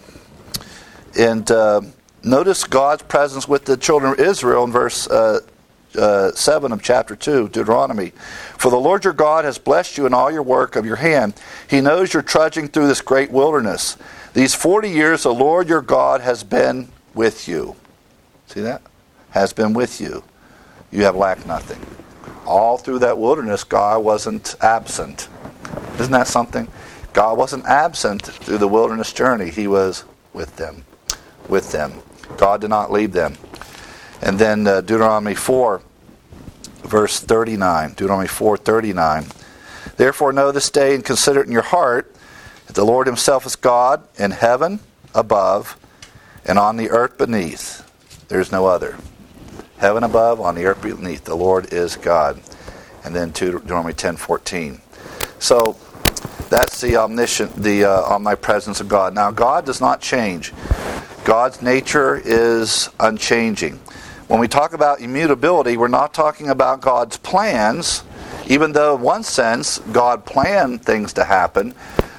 and uh, notice God's presence with the children of Israel in verse uh, uh, seven of chapter two, Deuteronomy. For the Lord your God has blessed you in all your work of your hand. He knows you're trudging through this great wilderness. These forty years the Lord your God has been with you. See that? Has been with you. You have lacked nothing. All through that wilderness, God wasn't absent. Isn't that something? God wasn't absent through the wilderness journey. He was with them. With them. God did not leave them. And then uh, Deuteronomy four, verse thirty-nine. Deuteronomy four thirty-nine. Therefore know this day and consider it in your heart that the Lord himself is God in heaven above and on the earth beneath. There's no other. Heaven above, on the earth beneath. The Lord is God. And then Deuteronomy ten fourteen. So that's the omniscient, the uh, omnipresence of God. Now God does not change. God's nature is unchanging. When we talk about immutability, we're not talking about God's plans, even though in one sense God planned things to happen.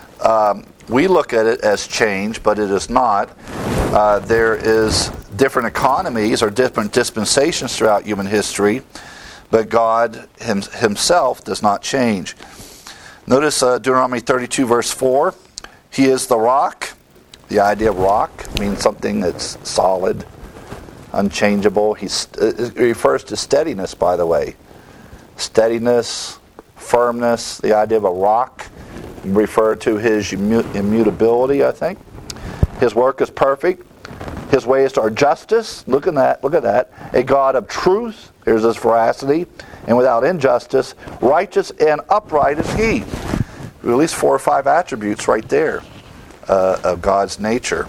Um, we look at it as change, but it is not. Uh, there is different economies or different dispensations throughout human history, but God him, himself does not change. Notice uh, Deuteronomy thirty-two verse four. He is the rock. The idea of rock means something that's solid, unchangeable. He's, it refers to steadiness, by the way. Steadiness, firmness, the idea of a rock. Refer to his immu- immutability, I think. His work is perfect. His ways are justice. Look at that. Look at that. A God of truth. Here's his veracity. And without injustice, righteous and upright is he. At least four or five attributes right there uh, of God's nature.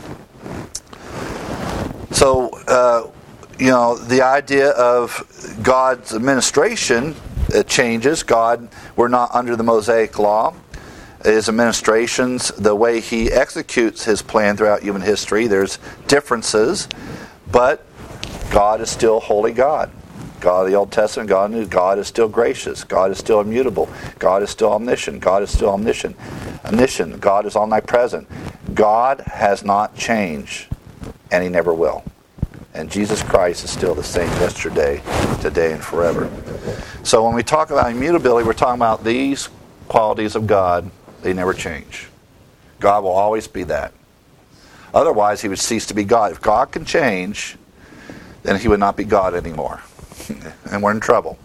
So, uh, you know, the idea of God's administration it changes. God, we're not under the Mosaic law. His administrations, the way he executes his plan throughout human history, there's differences, but God is still holy God. God of the Old Testament, God knew God is still gracious. God is still immutable. God is still omniscient. God is still omniscient. Omniscient. God is omnipresent. God has not changed, and he never will. And Jesus Christ is still the same yesterday, today, and forever. So when we talk about immutability, we're talking about these qualities of God. They never change. God will always be that. Otherwise, he would cease to be God. If God can change, then he would not be God anymore. And we're in trouble.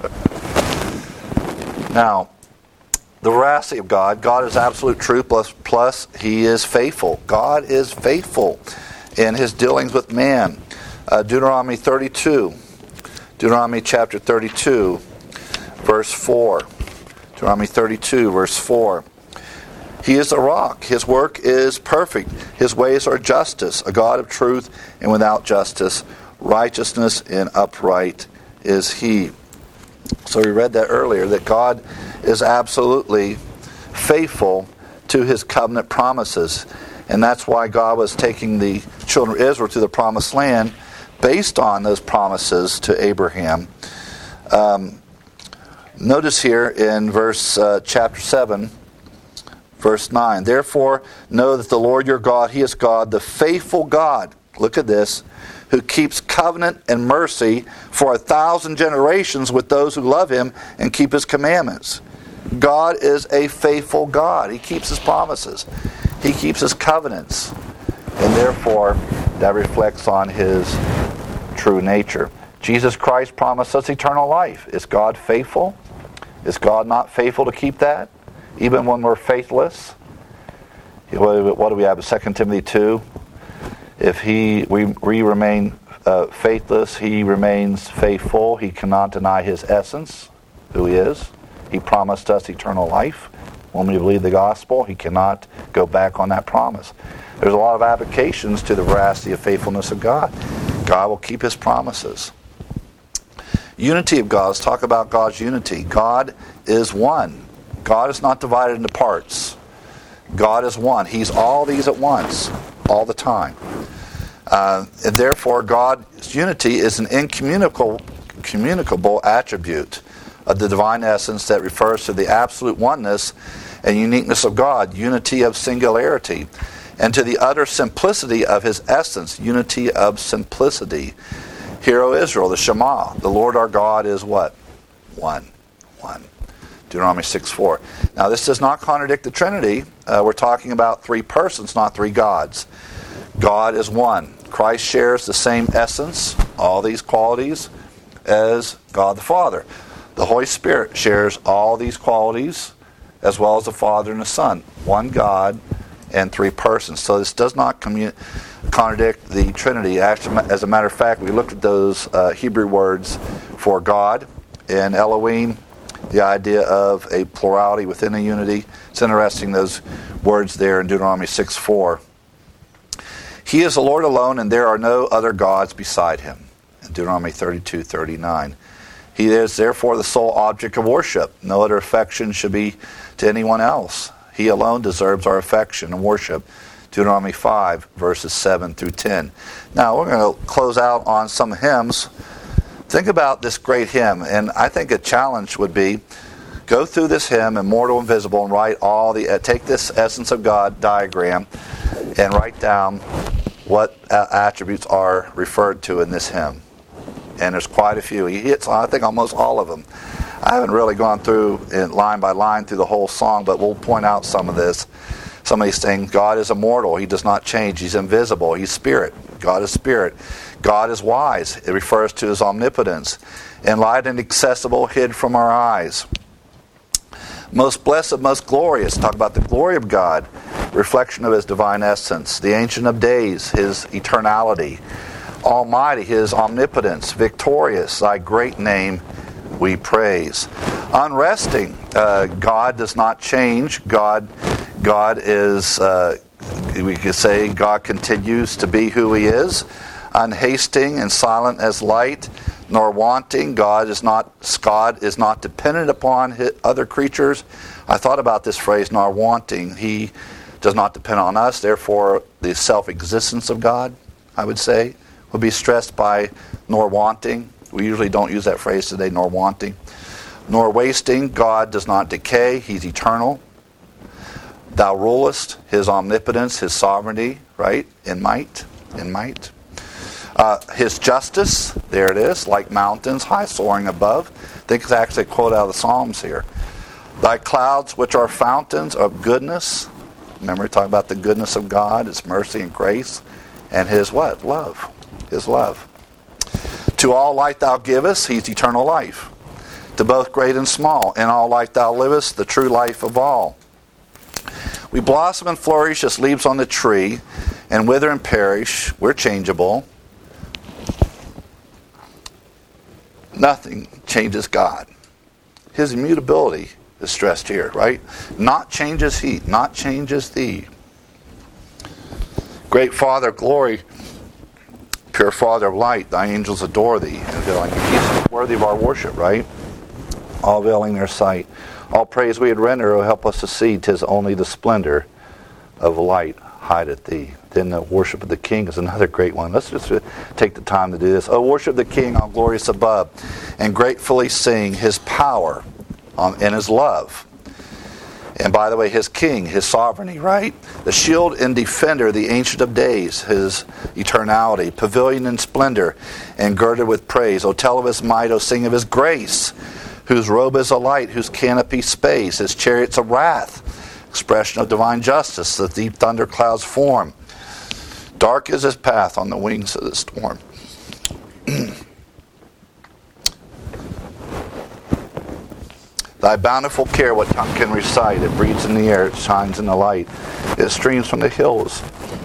Now, the veracity of God. God is absolute truth, plus, plus he is faithful. God is faithful in his dealings with man. Uh, Deuteronomy thirty-two. Deuteronomy chapter thirty-two, verse four. Deuteronomy thirty-two, verse four. He is a rock. His work is perfect. His ways are justice, a God of truth and without justice. Righteousness and upright is he. So we read that earlier, that God is absolutely faithful to his covenant promises. And that's why God was taking the children of Israel to the promised land based on those promises to Abraham. Um, notice here in verse uh, chapter seven, verse nine, therefore know that the Lord your God, he is God, the faithful God. Look at this. Who keeps covenant and mercy for a thousand generations with those who love him and keep his commandments. God is a faithful God. He keeps his promises. He keeps his covenants. And therefore, that reflects on his true nature. Jesus Christ promised us eternal life. Is God faithful? Is God not faithful to keep that? Even when we're faithless? What do we have in Second Timothy two? If he we, we remain uh, faithless, he remains faithful. He cannot deny his essence, who he is. He promised us eternal life. When we believe the gospel, he cannot go back on that promise. There's a lot of applications to the veracity of faithfulness of God. God will keep his promises. Unity of God. Let's talk about God's unity. God is one. God is not divided into parts. God is one. He's all these at once, all the time. Uh, and therefore, God's unity is an incommunicable communicable attribute of the divine essence that refers to the absolute oneness and uniqueness of God, unity of singularity, and to the utter simplicity of his essence, unity of simplicity. Hear, O Israel, the Shema, the Lord our God is what? One. One. Deuteronomy six four. Now, this does not contradict the Trinity. Uh, we're talking about three persons, not three gods. God is one. Christ shares the same essence, all these qualities, as God the Father. The Holy Spirit shares all these qualities, as well as the Father and the Son. One God and three persons. So this does not commun- contradict the Trinity. Actually, as a matter of fact, we looked at those uh, Hebrew words for God and Elohim, the idea of a plurality within a unity. It's interesting, those words there in Deuteronomy six four. He is the Lord alone, and there are no other gods beside him. In Deuteronomy thirty-two thirty-nine. He is therefore the sole object of worship. No other affection should be to anyone else. He alone deserves our affection and worship. Deuteronomy five, verses seven through ten. Now, we're going to close out on some hymns. Think about this great hymn, and I think a challenge would be, go through this hymn, Immortal and Visible, and write all the, uh, take this Essence of God diagram and write down what uh, attributes are referred to in this hymn. And there's quite a few. He hits, I think, almost all of them. I haven't really gone through in line by line through the whole song, but we'll point out some of this. Some of these things. God is immortal. He does not change. He's invisible. He's spirit. God is spirit. God is wise. It refers to his omnipotence. Enlightened, accessible, hid from our eyes. Most blessed, most glorious. Talk about the glory of God. Reflection of his divine essence. The Ancient of Days, his eternality. Almighty, his omnipotence. Victorious, thy great name we praise. Unresting, uh, God does not change. God, God is, uh, we could say, God continues to be who he is. Unhasting and silent as light. nor wanting. God is not God is not dependent upon his other creatures. I thought about this phrase, nor wanting. He does not depend on us. Therefore, the self-existence of God, I would say, would be stressed by nor wanting. We usually don't use that phrase today, nor wanting. Nor wasting. God does not decay. He's eternal. Thou rulest, his omnipotence, his sovereignty, right? In might, in might. Uh, his justice, there it is, like mountains, high soaring above. I think it's actually a quote out of the Psalms here. Thy clouds, which are fountains of goodness. Remember, we talk about the goodness of God, his mercy and grace, and his what? Love. His love. To all light thou givest, he's eternal life. To both great and small, in all light thou livest, the true life of all. We blossom and flourish as leaves on the tree, and wither and perish. We're changeable. Nothing changes God. His immutability is stressed here, right? Not changes he, not changes thee. Great Father of glory, pure Father of light, thy angels adore thee. And he's worthy of our worship, right? All veiling their sight. All praise we would render, O help us to see, 'tis only the splendor of light hideth thee. Then the worship of the King is another great one. Let's just take the time to do this. Oh, worship the King, all glorious above, and gratefully sing his power um, and his love. And by the way, his King, his sovereignty, right? The shield and defender, the Ancient of Days, his eternality, pavilion and splendor, and girded with praise. O tell of his might, O sing of his grace, whose robe is a light, whose canopy space, his chariots of wrath, expression of divine justice, the deep thunder clouds form. Dark is his path on the wings of the storm. Thy bountiful care, what tongue can recite? It breathes in the air, it shines in the light, it streams from the hills.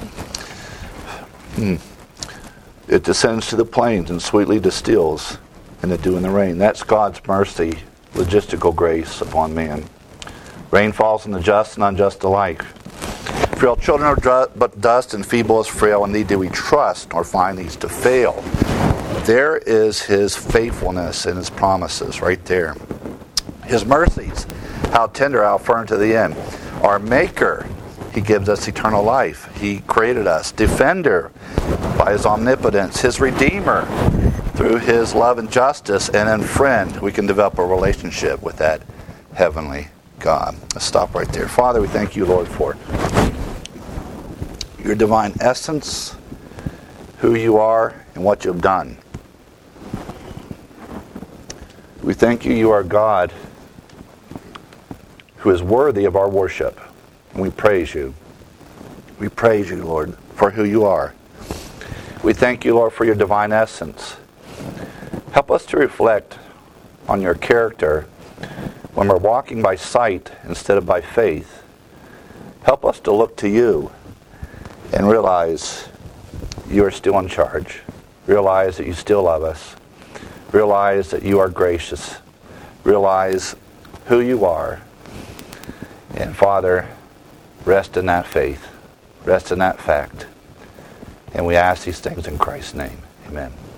Hmm. It descends to the plains and sweetly distills in the dew and the rain. That's God's mercy, logistical grace upon man. Rain falls on the just and unjust alike. Frail children are dr- but dust, and feeble as frail. Indeed, do we trust nor find these to fail. There is his faithfulness and his promises right there. His mercies, how tender, how firm to the end. Our Maker, he gives us eternal life. He created us. Defender, by his omnipotence. His Redeemer, through his love and justice. And then friend, we can develop a relationship with that heavenly God. Let's stop right there. Father, we thank you, Lord, for your divine essence, who you are, and what you've done. We thank you, you are God who is worthy of our worship. And we praise you. We praise you, Lord, for who you are. We thank you, Lord, for your divine essence. Help us to reflect on your character when we're walking by sight instead of by faith. Help us to look to you and realize you are still in charge. Realize that you still love us. Realize that you are gracious. Realize who you are. And Father, rest in that faith. Rest in that fact. And we ask these things in Christ's name. Amen.